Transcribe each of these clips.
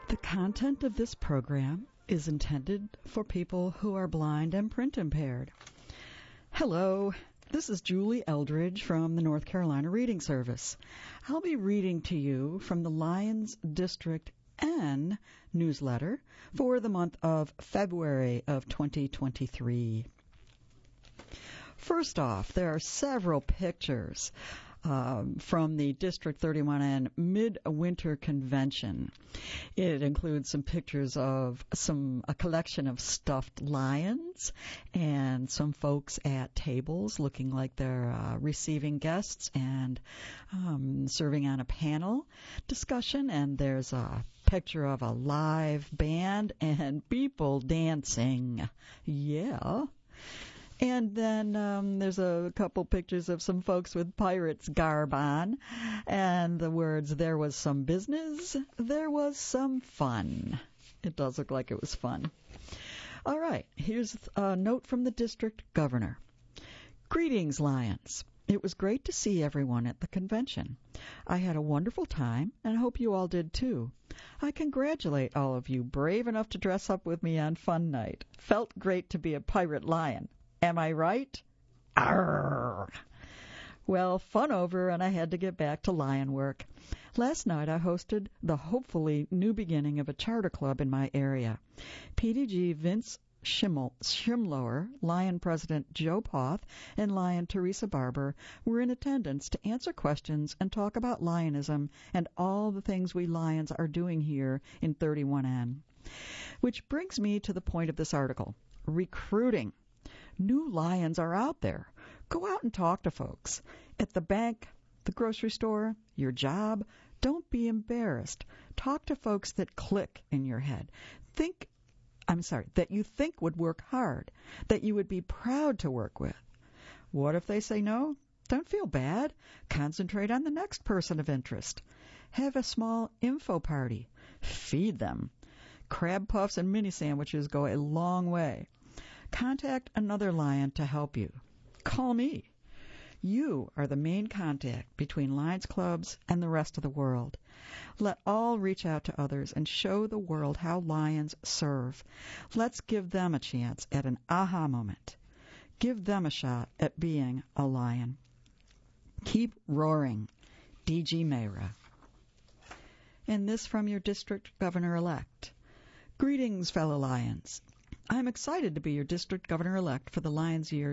The content of this program is intended for people who are blind and print impaired. Hello, this is Julie Eldridge from the North Carolina Reading Service. I'll be reading to you from the Lions District N newsletter for the month of February of 2023. First off, there are several pictures from the District 31N Midwinter Convention. It includes some pictures of a collection of stuffed lions and some folks at tables looking like they're receiving guests and serving on a panel discussion. And there's a picture of a live band and people dancing. Yeah. And then there's a couple pictures of some folks with pirates garb on, and the words, "There was some business, there was some fun." It does look like it was fun. All right, here's a note from the district governor. Greetings, Lions. It was great to see everyone at the convention. I had a wonderful time, and I hope you all did too. I congratulate all of you brave enough to dress up with me on fun night. Felt great to be a pirate lion. Am I right? Arrgh. Well, fun over, and I had to get back to lion work. Last night I hosted the hopefully new beginning of a charter club in my area. PDG Vince Schimlower, Lion President Joe Poth, and Lion Teresa Barber were in attendance to answer questions and talk about Lionism and all the things we Lions are doing here in 31N. Which brings me to the point of this article, recruiting. New Lions are out there. Go out and talk to folks. At the bank, the grocery store, your job. Don't be embarrassed. Talk to folks that click in your head. That you think would work hard, that you would be proud to work with. What if they say no? Don't feel bad. Concentrate on the next person of interest. Have a small info party. Feed them. Crab puffs and mini sandwiches go a long way. Contact another Lion to help you. Call me. You are the main contact between Lions clubs and the rest of the world. Let all reach out to others and show the world how Lions serve. Let's give them a chance at an aha moment. Give them a shot at being a Lion. Keep roaring. D.G. Mayra. And this from your district governor-elect. Greetings, fellow Lions. I'm excited to be your district governor-elect for the Lions year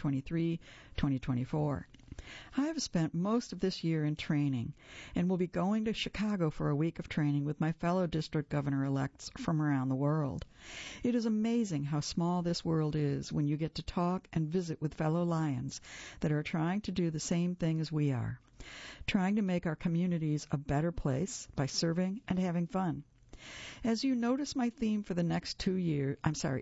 2023-2024. I have spent most of this year in training and will be going to Chicago for a week of training with my fellow district governor-elects from around the world. It is amazing how small this world is when you get to talk and visit with fellow Lions that are trying to do the same thing as we are, trying to make our communities a better place by serving and having fun. As you notice, my theme for the next year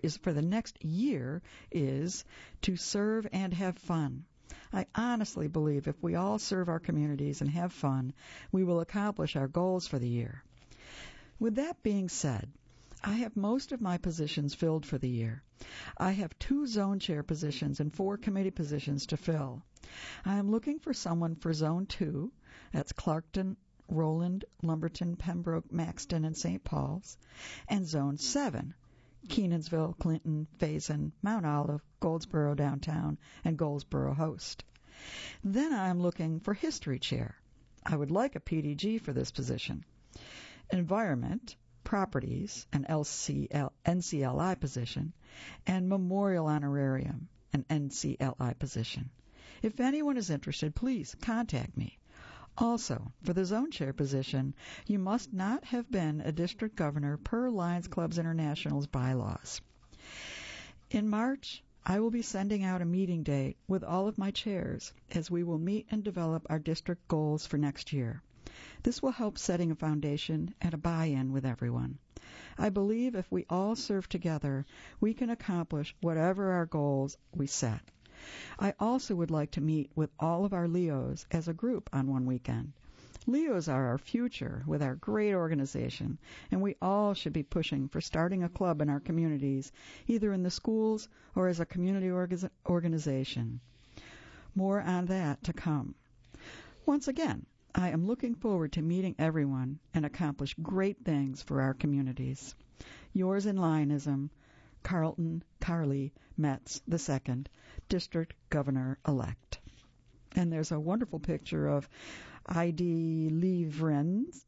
is to serve and have fun. I honestly believe if we all serve our communities and have fun, we will accomplish our goals for the year. With that being said, I have most of my positions filled for the year. I have 2 zone chair positions and 4 committee positions to fill. I am looking for someone for Zone 2, that's Clarkton, Roland, Lumberton, Pembroke, Maxton, and St. Paul's, and Zone 7, Kenansville, Clinton, Faison, Mount Olive, Goldsboro Downtown, and Goldsboro Host. Then I am looking for History Chair. I would like a PDG for this position. Environment, Properties, an NCLI position, and Memorial Honorarium, an NCLI position. If anyone is interested, please contact me. Also, for the zone chair position, you must not have been a district governor per Lions Clubs International's bylaws. In March, I will be sending out a meeting date with all of my chairs as we will meet and develop our district goals for next year. This will help setting a foundation and a buy-in with everyone. I believe if we all serve together, we can accomplish whatever our goals we set. I also would like to meet with all of our LEOs as a group on one weekend. LEOs are our future with our great organization, and we all should be pushing for starting a club in our communities, either in the schools or as a community organization. More on that to come. Once again, I am looking forward to meeting everyone and accomplish great things for our communities. Yours in Lionism, Carlton Carly Metz II, District Governor-elect. And there's a wonderful picture of I.D. Lee Vries,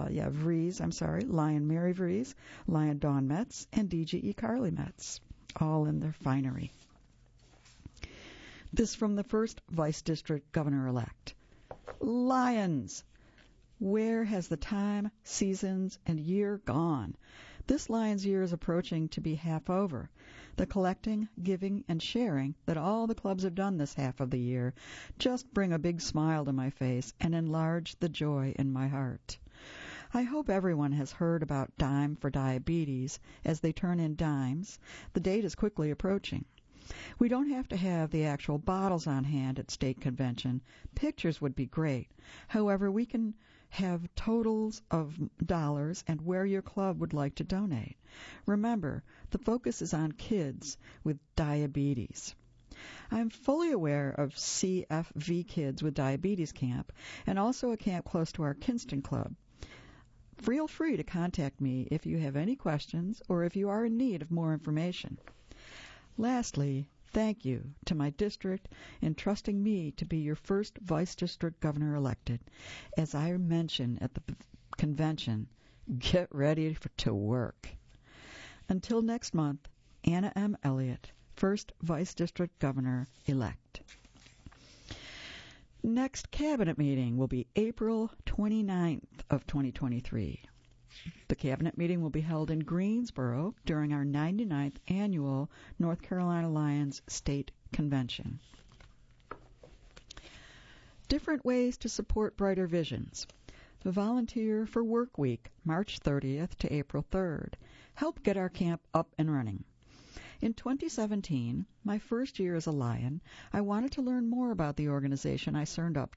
Lion Mary Vries, Lion Dawn Metz, and DGE Carly Metz, all in their finery. This from the first Vice District Governor-elect. Lions! Where has the time, seasons, and year gone? This Lions year is approaching to be half over. The collecting, giving, and sharing that all the clubs have done this half of the year just bring a big smile to my face and enlarge the joy in my heart. I hope everyone has heard about Dime for Diabetes as they turn in dimes. The date is quickly approaching. We don't have to have the actual bottles on hand at state convention. Pictures would be great. However, we can have totals of dollars and where your club would like to donate. Remember, the focus is on kids with diabetes. I'm fully aware of CFV Kids with Diabetes Camp and also a camp close to our Kinston Club. Feel free to contact me if you have any questions or if you are in need of more information. Lastly, thank you to my district in trusting me to be your first Vice District Governor elected. As I mentioned at the convention, get ready to work. Until next month, Anna M. Elliott, first Vice District Governor elect. Next Cabinet meeting will be April 29th of 2023. The Cabinet meeting will be held in Greensboro during our 99th Annual North Carolina Lions State Convention. Different ways to support Brighter Visions. Volunteer for Work Week, March 30th to April 3rd. Help get our camp up and running. In 2017, my first year as a Lion, I wanted to learn more about the organization I signed up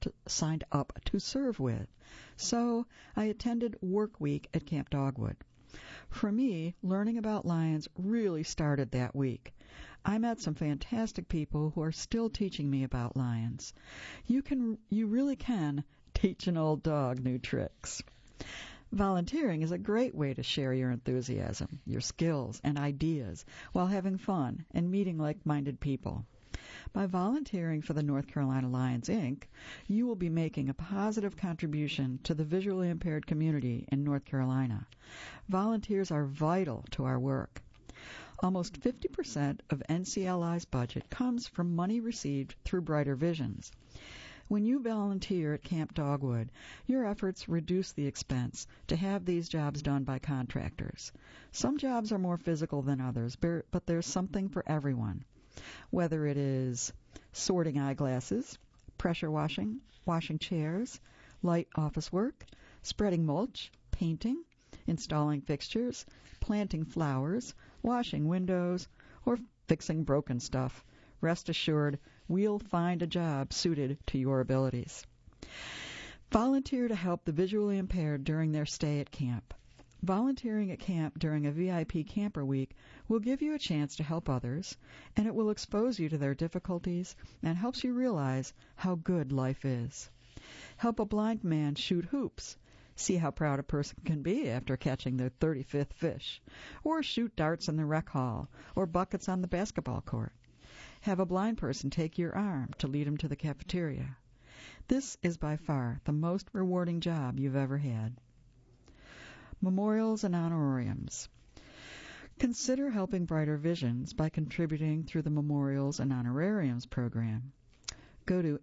to serve with. So I attended Work Week at Camp Dogwood. For me, learning about Lions really started that week. I met some fantastic people who are still teaching me about Lions. You really can teach an old dog new tricks. Volunteering is a great way to share your enthusiasm, your skills, and ideas while having fun and meeting like-minded people. By volunteering for the North Carolina Lions, Inc., you will be making a positive contribution to the visually impaired community in North Carolina. Volunteers are vital to our work. Almost 50% of NCLI's budget comes from money received through Brighter Visions. When you volunteer at Camp Dogwood, your efforts reduce the expense to have these jobs done by contractors. Some jobs are more physical than others, but there's something for everyone. Whether it is sorting eyeglasses, pressure washing, washing chairs, light office work, spreading mulch, painting, installing fixtures, planting flowers, washing windows, or fixing broken stuff, rest assured, we'll find a job suited to your abilities. Volunteer to help the visually impaired during their stay at camp. Volunteering at camp during a VIP Camper Week will give you a chance to help others, and it will expose you to their difficulties and helps you realize how good life is. Help a blind man shoot hoops. See how proud a person can be after catching their 35th fish. Or shoot darts in the rec hall, or buckets on the basketball court. Have a blind person take your arm to lead him to the cafeteria. This is by far the most rewarding job you've ever had. Memorials and honorariums. Consider helping Brighter Visions by contributing through the Memorials and Honorariums program. Go to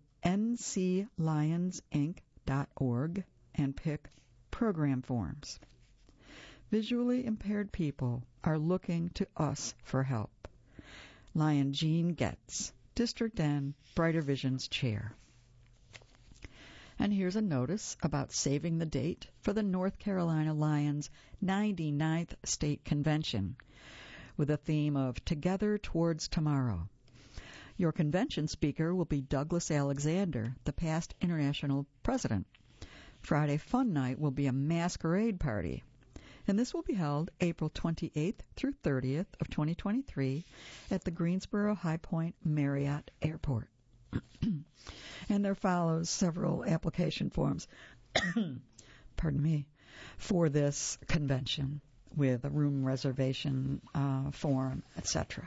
nclionsinc.org and pick Program Forms. Visually impaired people are looking to us for help. Lion Jean Getz, District N, Brighter Visions Chair. And here's a notice about saving the date for the North Carolina Lions 99th State Convention with a theme of Together Towards Tomorrow. Your convention speaker will be Douglas Alexander, the past international president. Friday Fun Night will be a masquerade party. And this will be held April 28th through 30th of 2023 at the Greensboro High Point Marriott Airport. And there follows several application forms. pardon me, for this convention with a room reservation form, etc.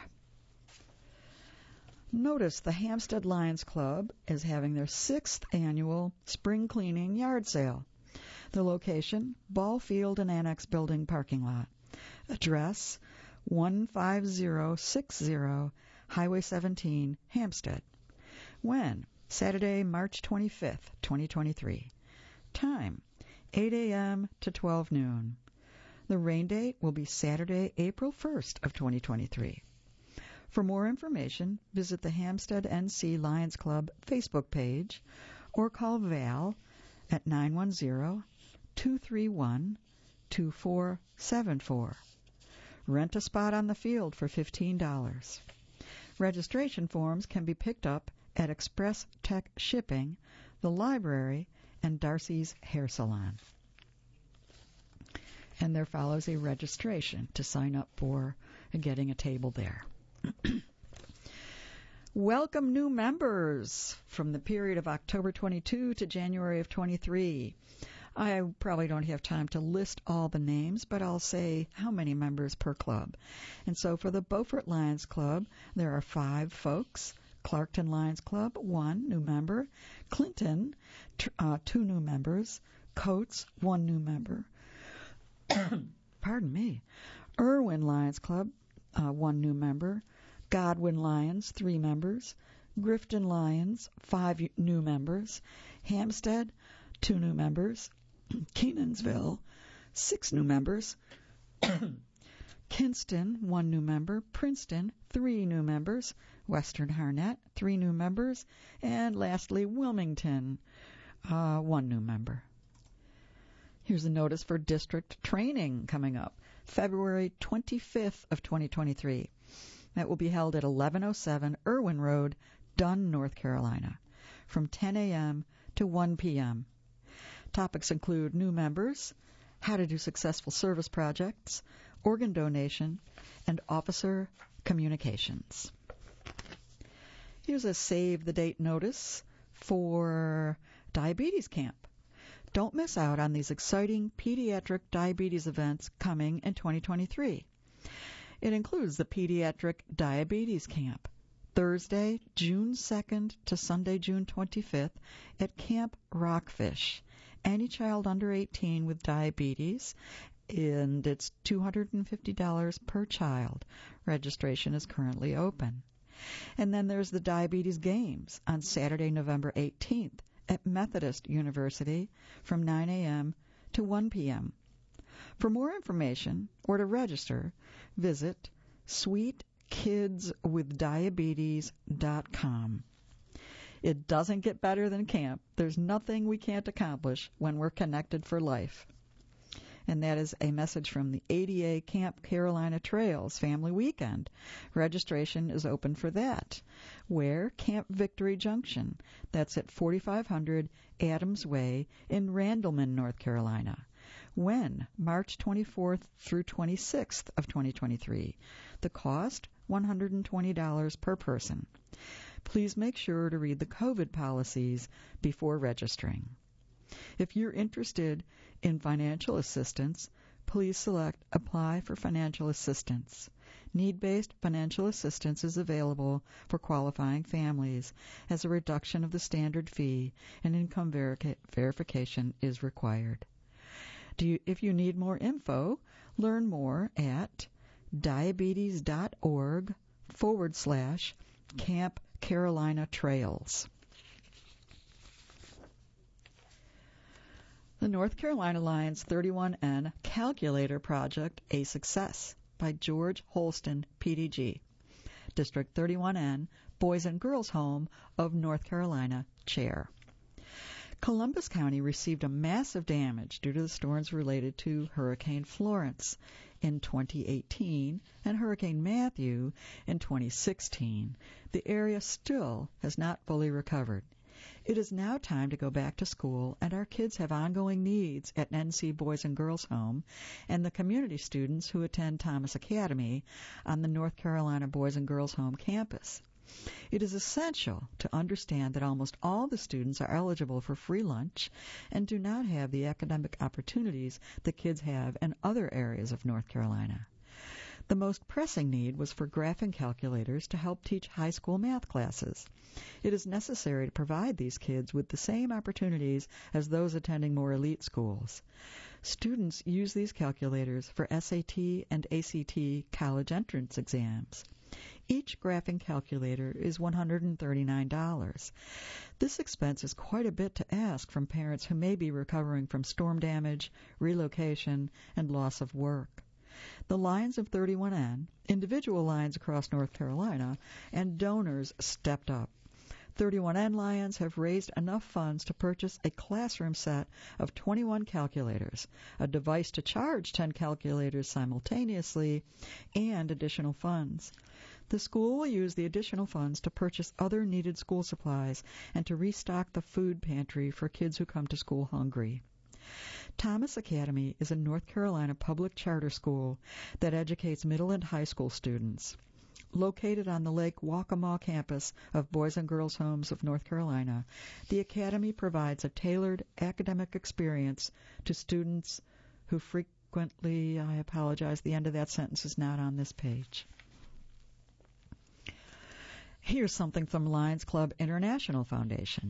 Notice the Hampstead Lions Club is having their 6th annual spring cleaning yard sale. The location, Ball Field and Annex Building parking lot. Address, 15060 Highway 17, Hampstead. When? Saturday, March 25th, 2023. Time, 8 a.m. to 12 noon. The rain date will be Saturday, April 1st of 2023. For more information, visit the Hampstead NC Lions Club Facebook page or call Val at 910-231-2474. Rent a spot on the field for $15. Registration forms can be picked up at Express Tech Shipping, the library, and Darcy's Hair Salon. And there follows a registration to sign up for getting a table there. Welcome new members from the period of October 22 to January of 23. I probably don't have time to list all the names, but I'll say how many members per club. And so for the Beaufort Lions Club, there are 5 folks. Clarkton Lions Club, 1 new member. Clinton, 2 new members. Coates, 1 new member. Pardon me. Irwin Lions Club, 1 new member. Godwin Lions, 3 members. Grifton Lions, 5 new members. Hampstead, 2 new members. Kenansville, 6 new members. Kinston, 1 new member. Princeton, 3 new members. Western Harnett, 3 new members. And lastly, Wilmington, 1 new member. Here's a notice for district training coming up, February 25th of 2023. That will be held at 1107 Irwin Road, Dunn, North Carolina, from 10 a.m. to 1 p.m. Topics include new members, how to do successful service projects, organ donation, and officer communications. Here's a save the date notice for Diabetes Camp. Don't miss out on these exciting pediatric diabetes events coming in 2023. It includes the Pediatric Diabetes Camp, Thursday, June 2nd to Sunday, June 25th at Camp Rockfish. Any child under 18 with diabetes, and it's $250 per child. Registration is currently open. And then there's the Diabetes Games on Saturday, November 18th at Methodist University from 9 a.m. to 1 p.m. For more information or to register, visit sweetkidswithdiabetes.com. It doesn't get better than camp. There's nothing we can't accomplish when we're connected for life. And that is a message from the ADA Camp Carolina Trails Family Weekend. Registration is open for that. Where? Camp Victory Junction. That's at 4500 Adams Way in Randleman, North Carolina. When? March 24th through 26th of 2023. The cost? $120 per person. Please make sure to read the COVID policies before registering. If you're interested in financial assistance, please select Apply for Financial Assistance. Need-based financial assistance is available for qualifying families as a reduction of the standard fee and income verification is required. If you need more info, learn more at diabetes.org/Camp Carolina Trails. The North Carolina Lions 31N Calculator Project, a Success by George Holston, PDG. District 31N, Boys and Girls Home of North Carolina, Chair. Columbus County received a massive damage due to the storms related to Hurricane Florence in 2018 and Hurricane Matthew in 2016. The area still has not fully recovered. It is now time to go back to school, and our kids have ongoing needs at NC Boys and Girls Home and the community students who attend Thomas Academy on the North Carolina Boys and Girls Home campus. It is essential to understand that almost all the students are eligible for free lunch and do not have the academic opportunities that kids have in other areas of North Carolina. The most pressing need was for graphing calculators to help teach high school math classes. It is necessary to provide these kids with the same opportunities as those attending more elite schools. Students use these calculators for SAT and ACT college entrance exams. Each graphing calculator is $139. This expense is quite a bit to ask from parents who may be recovering from storm damage, relocation, and loss of work. The Lions of 31N, individual Lions across North Carolina, and donors stepped up. 31N Lions have raised enough funds to purchase a classroom set of 21 calculators, a device to charge 10 calculators simultaneously, and additional funds. The school will use the additional funds to purchase other needed school supplies and to restock the food pantry for kids who come to school hungry. Thomas Academy is a North Carolina public charter school that educates middle and high school students. Located on the Lake Waccamaw campus of Boys and Girls Homes of North Carolina, the Academy provides a tailored academic experience to students who frequently, I apologize, the end of that sentence is not on this page. Here's something from Lions Club International Foundation.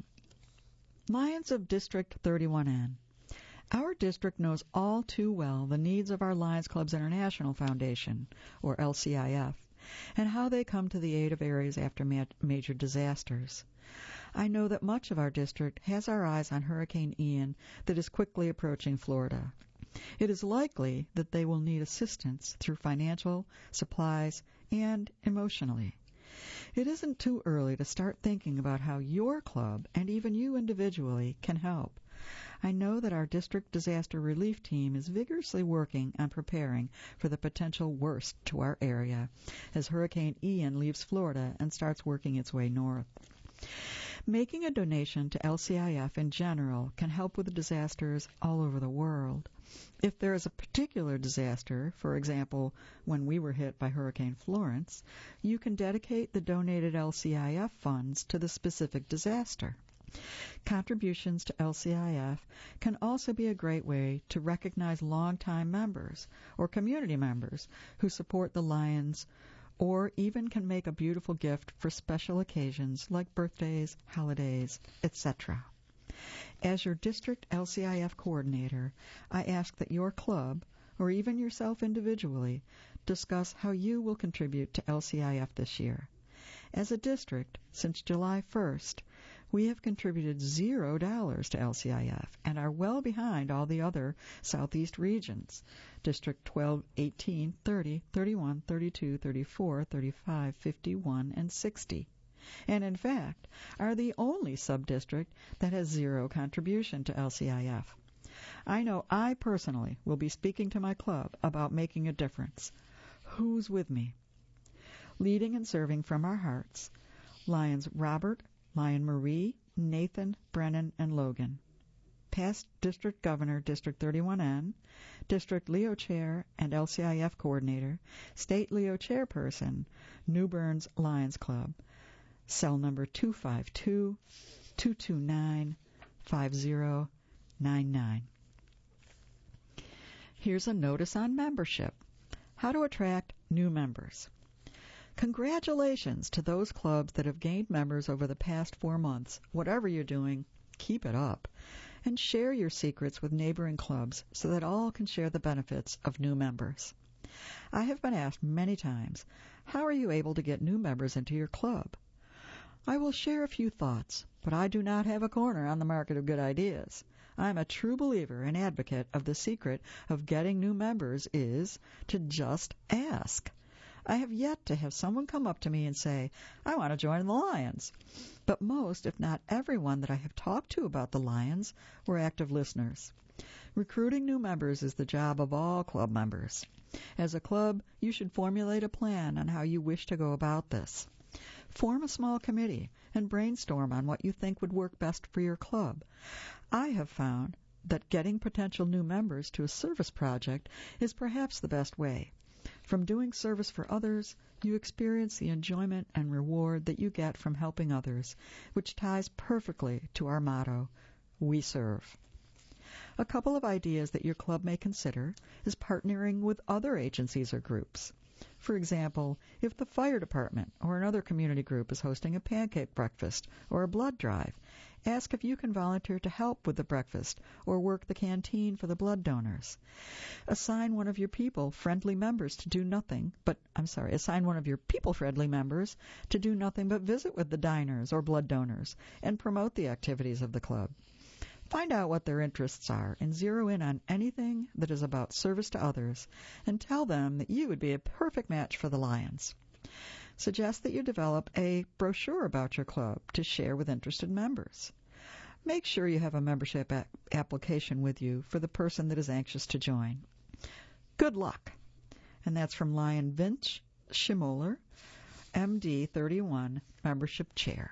Lions of District 31N. Our district knows all too well the needs of our Lions Clubs International Foundation, or LCIF, and how they come to the aid of areas after major disasters. I know that much of our district has our eyes on Hurricane Ian that is quickly approaching Florida. It is likely that they will need assistance through financial, supplies, and emotionally. It isn't too early to start thinking about how your club, and even you individually, can help. I know that our district disaster relief team is vigorously working on preparing for the potential worst to our area as Hurricane Ian leaves Florida and starts working its way north. Making a donation to LCIF in general can help with disasters all over the world. If there is a particular disaster, for example, when we were hit by Hurricane Florence, you can dedicate the donated LCIF funds to the specific disaster. Contributions to LCIF can also be a great way to recognize longtime members or community members who support the Lions, or even can make a beautiful gift for special occasions like birthdays, holidays, etc. As your district LCIF coordinator, I ask that your club, or even yourself individually, discuss how you will contribute to LCIF this year. As a district, since July 1st, we have contributed $0 to LCIF and are well behind all the other Southeast regions, District 12, 18, 30, 31, 32, 34, 35, 51, and 60, and in fact are the only sub-district that has zero contribution to LCIF. I know I personally will be speaking to my club about making a difference. Who's with me? Leading and serving from our hearts, Lions Robert, Lion Marie, Nathan, Brennan, and Logan. Past District Governor, District 31N, District Leo Chair and LCIF Coordinator, State Leo Chairperson, New Bern's Lions Club, cell number 252-229-5099. Here's a notice on membership. How to attract new members. Congratulations to those clubs that have gained members over the past 4 months. Whatever you're doing, keep it up. And share your secrets with neighboring clubs so that all can share the benefits of new members. I have been asked many times, how are you able to get new members into your club? I will share a few thoughts, but I do not have a corner on the market of good ideas. I'm a true believer and advocate of the secret of getting new members is to just ask. I have yet to have someone come up to me and say, I want to join the Lions. But most, if not everyone that I have talked to about the Lions were active listeners. Recruiting new members is the job of all club members. As a club, you should formulate a plan on how you wish to go about this. Form a small committee and brainstorm on what you think would work best for your club. I have found that getting potential new members to a service project is perhaps the best way. From doing service for others, you experience the enjoyment and reward that you get from helping others, which ties perfectly to our motto, We Serve. A couple of ideas that your club may consider is partnering with other agencies or groups. For example, if the fire department or another community group is hosting a pancake breakfast or a blood drive, ask if you can volunteer to help with the breakfast or work the canteen for the blood donors. Assign one of your people-friendly members to do nothing but visit with the diners or blood donors and promote the activities of the club. Find out what their interests are and zero in on anything that is about service to others and tell them that you would be a perfect match for the Lions. Suggest that you develop a brochure about your club to share with interested members. Make sure you have a membership application with you for the person that is anxious to join. Good luck. And that's from Lion Vince Schimoller, MD 31, Membership Chair.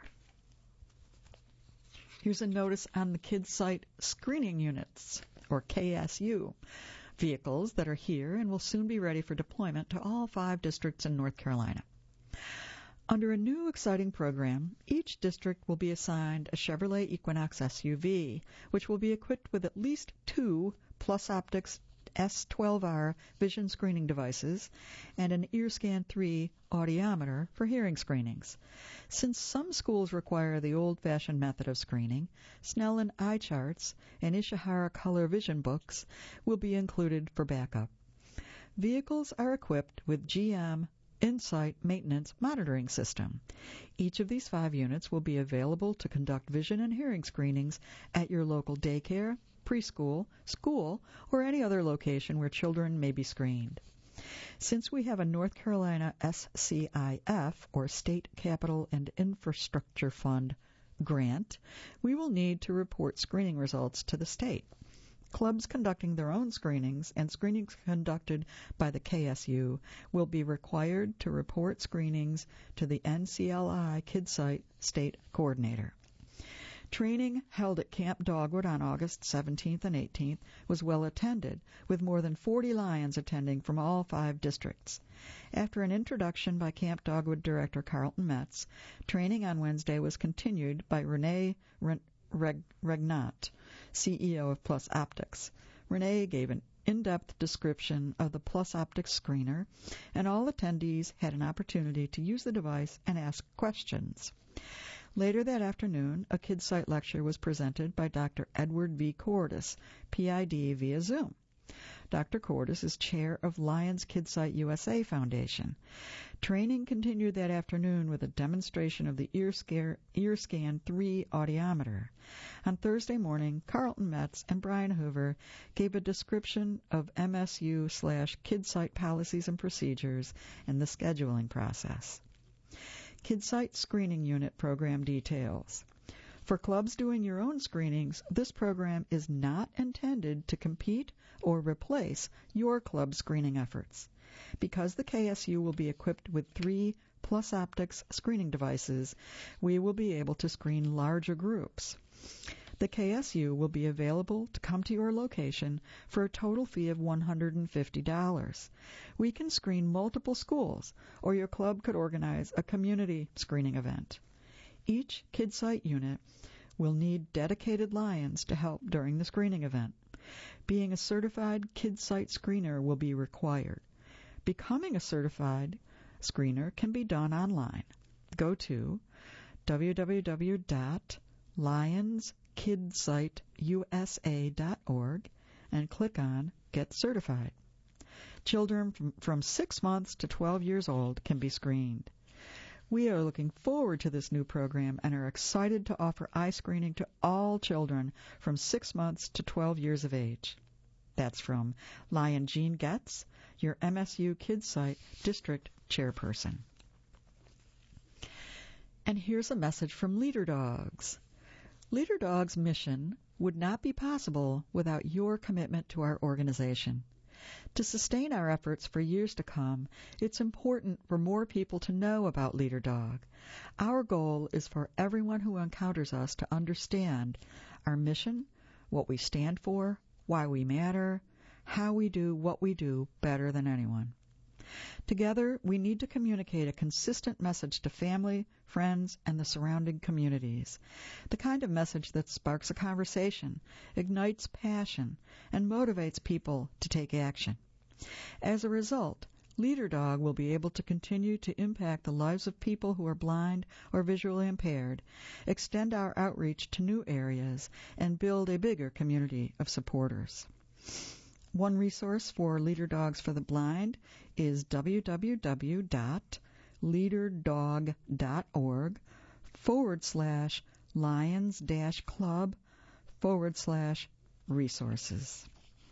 Here's a notice on the KidSite Screening Units, or KSU, vehicles that are here and will soon be ready for deployment to all 5 districts in North Carolina. Under a new exciting program, each district will be assigned a Chevrolet Equinox SUV, which will be equipped with at least 2 Plus Optics S12R vision screening devices and an EarScan 3 audiometer for hearing screenings. Since some schools require the old-fashioned method of screening, Snellen eye charts and Ishihara color vision books will be included for backup. Vehicles are equipped with GM Insight Maintenance Monitoring System. Each of these 5 units will be available to conduct vision and hearing screenings at your local daycare, preschool, school, or any other location where children may be screened. Since we have a North Carolina SCIF, or State Capital and Infrastructure Fund, grant, we will need to report screening results to the state. Clubs conducting their own screenings and screenings conducted by the KSU will be required to report screenings to the NCLI KidSite State Coordinator. Training held at Camp Dogwood on August 17th and 18th was well attended, with more than 40 Lions attending from all 5 districts. After an introduction by Camp Dogwood Director Carlton Metz, training on Wednesday was continued by Renee Regnat, CEO of Plus Optics. Renee gave an in-depth description of the Plus Optics screener, and all attendees had an opportunity to use the device and ask questions. Later that afternoon, a KidSite lecture was presented by Dr. Edward V. Cordis, PID via Zoom. Dr. Cordis is chair of Lions KidSite USA Foundation. Training continued that afternoon with a demonstration of the EarScan 3 audiometer. On Thursday morning, Carlton Metz and Brian Hoover gave a description of MSU/KidSite policies and procedures and the scheduling process. KidSite Screening Unit Program details. For clubs doing your own screenings, this program is not intended to compete or replace your club screening efforts. Because the KSU will be equipped with 3 Plus Optics screening devices, we will be able to screen larger groups. The KSU will be available to come to your location for a total fee of $150. We can screen multiple schools, or your club could organize a community screening event. Each KidSite unit will need dedicated Lions to help during the screening event. Being a certified KidSite screener will be required. Becoming a certified screener can be done online. Go to www.lionskidsiteusa.org and click on Get Certified. Children from 6 months to 12 years old can be screened. We are looking forward to this new program and are excited to offer eye screening to all children from 6 months to 12 years of age. That's from Lion Jean Getz, your MSU KidSite District Chairperson. And here's a message from Leader Dogs. Leader Dogs' mission would not be possible without your commitment to our organization. To sustain our efforts for years to come, it's important for more people to know about Leader Dog. Our goal is for everyone who encounters us to understand our mission, what we stand for, why we matter, how we do what we do better than anyone. Together, we need to communicate a consistent message to family, friends, and the surrounding communities. The kind of message that sparks a conversation, ignites passion, and motivates people to take action. As a result, Leader Dog will be able to continue to impact the lives of people who are blind or visually impaired, extend our outreach to new areas, and build a bigger community of supporters. One resource for Leader Dogs for the Blind is www.leaderdog.org/lions-club/resources.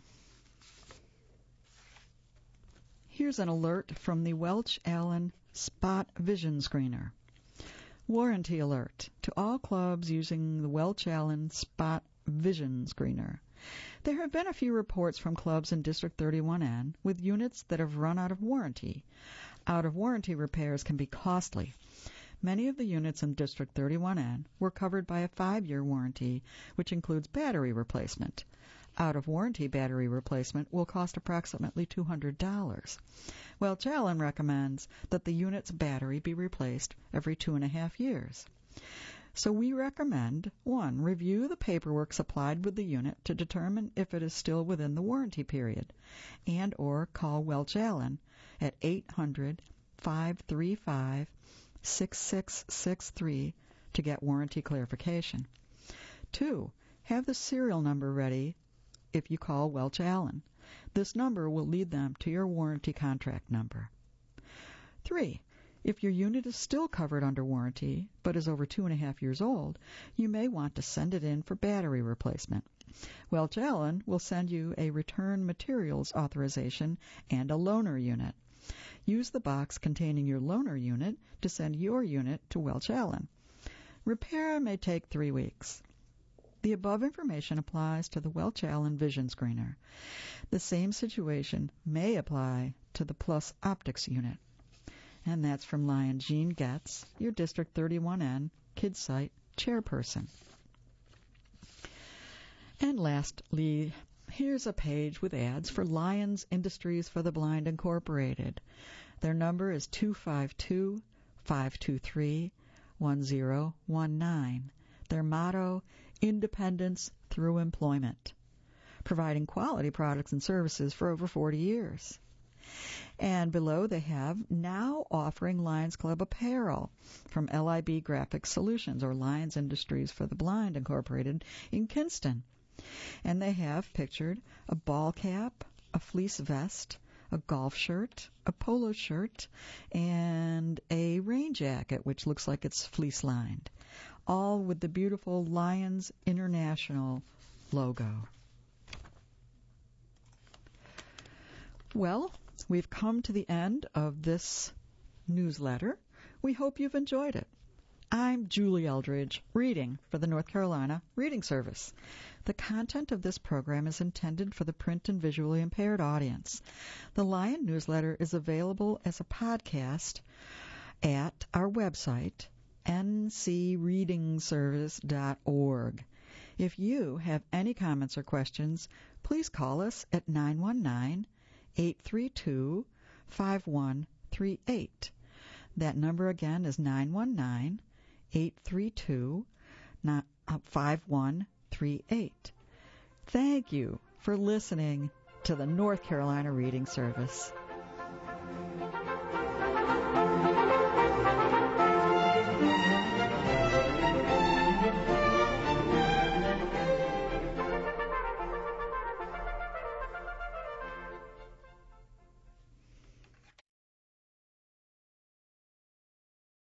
Here's an alert from the Welch Allyn Spot Vision Screener. Warranty alert to all clubs using the Welch Allyn Spot Vision Screener. There have been a few reports from clubs in District 31N with units that have run out of warranty. Out-of-warranty repairs can be costly. Many of the units in District 31N were covered by a 5-year warranty, which includes battery replacement. Out-of-warranty battery replacement will cost approximately $200. Welch Allyn recommends that the unit's battery be replaced every 2.5 years. So we recommend, 1, review the paperwork supplied with the unit to determine if it is still within the warranty period, and or call Welch Allyn at 800-535-6663 to get warranty clarification. 2, have the serial number ready if you call Welch Allyn. This number will lead them to your warranty contract number. 3, if your unit is still covered under warranty but is over 2.5 years old, you may want to send it in for battery replacement. Welch Allyn will send you a return materials authorization and a loaner unit. Use the box containing your loaner unit to send your unit to Welch Allyn. Repair may take 3 weeks. The above information applies to the Welch Allyn Vision Screener. The same situation may apply to the Plus Optics unit. And that's from Lion Jean Getz, your District 31N KidSite chairperson. And lastly, here's a page with ads for Lions Industries for the Blind Incorporated. Their number is 252-523-1019. Their motto, independence through employment, providing quality products and services for over 40 years. And below they have now offering Lions Club apparel from LIB Graphic Solutions, or Lions Industries for the Blind Incorporated in Kinston. And they have pictured a ball cap, a fleece vest, a golf shirt, a polo shirt, and a rain jacket, which looks like it's fleece-lined, all with the beautiful Lions International logo. Well, we've come to the end of this newsletter. We hope you've enjoyed it. I'm Julie Eldridge, reading for the North Carolina Reading Service. The content of this program is intended for the print and visually impaired audience. The Lion newsletter is available as a podcast at our website, ncreadingservice.org. If you have any comments or questions, please call us at 919-832-5138. That number again is 919-832-5138. Thank you for listening to the North Carolina Reading Service.